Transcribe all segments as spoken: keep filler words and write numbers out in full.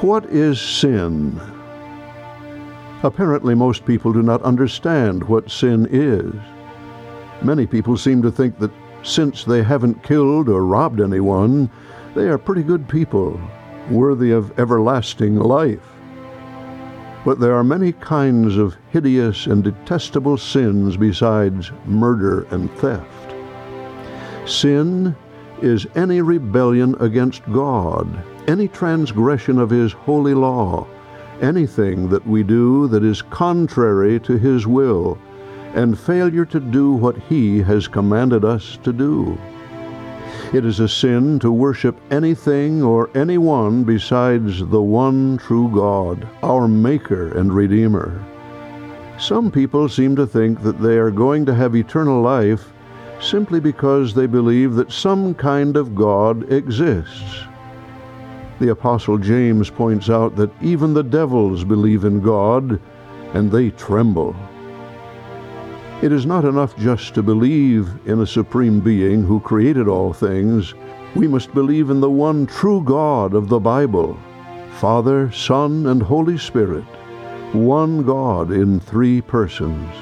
What is sin? Apparently, most people do not understand what sin is. Many people seem to think that since they haven't killed or robbed anyone, they are pretty good people, worthy of everlasting life. But there are many kinds of hideous and detestable sins besides murder and theft. Sin is any rebellion against God, any transgression of His holy law, anything that we do that is contrary to His will, and failure to do what He has commanded us to do. It is a sin to worship anything or anyone besides the one true God, our Maker and Redeemer. Some people seem to think that they are going to have eternal life simply because they believe that some kind of God exists. The Apostle James points out that even the devils believe in God, and they tremble. It is not enough just to believe in a supreme being who created all things. We must believe in the one true God of the Bible, Father, Son, and Holy Spirit, one God in three persons.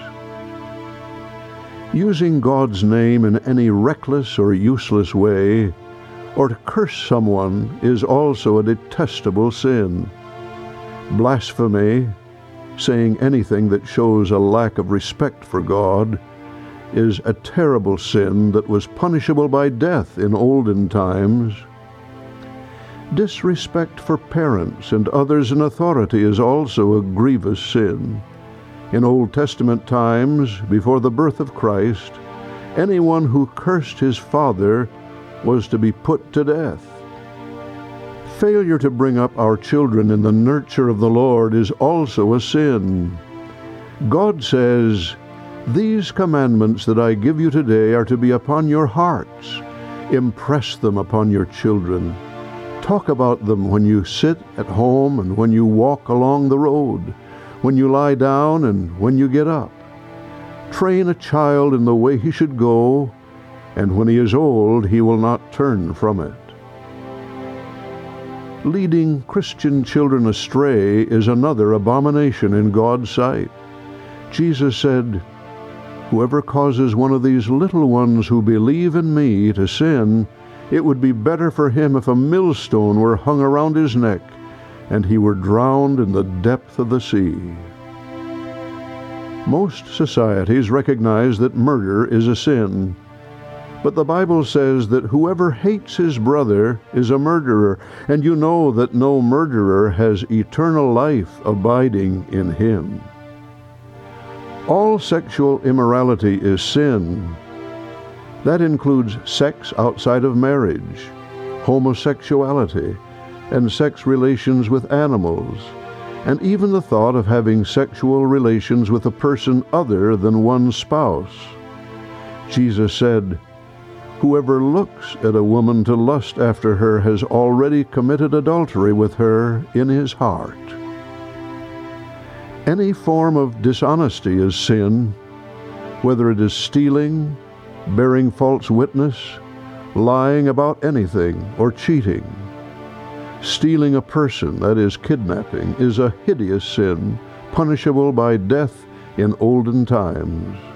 Using God's name in any reckless or useless way, or to curse someone, is also a detestable sin. Blasphemy, saying anything that shows a lack of respect for God, is a terrible sin that was punishable by death in olden times. Disrespect for parents and others in authority is also a grievous sin. In Old Testament times, before the birth of Christ, anyone who cursed his father was to be put to death. Failure to bring up our children in the nurture of the Lord is also a sin. God says, "These commandments that I give you today are to be upon your hearts. Impress them upon your children. Talk about them when you sit at home and when you walk along the road, when you lie down and when you get up. Train a child in the way he should go, and when he is old, he will not turn from it." Leading Christian children astray is another abomination in God's sight. Jesus said, "Whoever causes one of these little ones who believe in me to sin, it would be better for him if a millstone were hung around his neck, and he were drowned in the depth of the sea." Most societies recognize that murder is a sin. But the Bible says that whoever hates his brother is a murderer, and you know that no murderer has eternal life abiding in him. All sexual immorality is sin. That includes sex outside of marriage, homosexuality, and sex relations with animals, and even the thought of having sexual relations with a person other than one's spouse. Jesus said, "Whoever looks at a woman to lust after her has already committed adultery with her in his heart." Any form of dishonesty is sin, whether it is stealing, bearing false witness, lying about anything, or cheating. Stealing a person, that is kidnapping, is a hideous sin, punishable by death in olden times.